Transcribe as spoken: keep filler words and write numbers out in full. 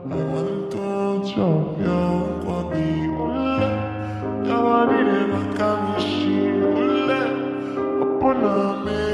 want to chop your body, ule. Your body never come, she ule. Open up,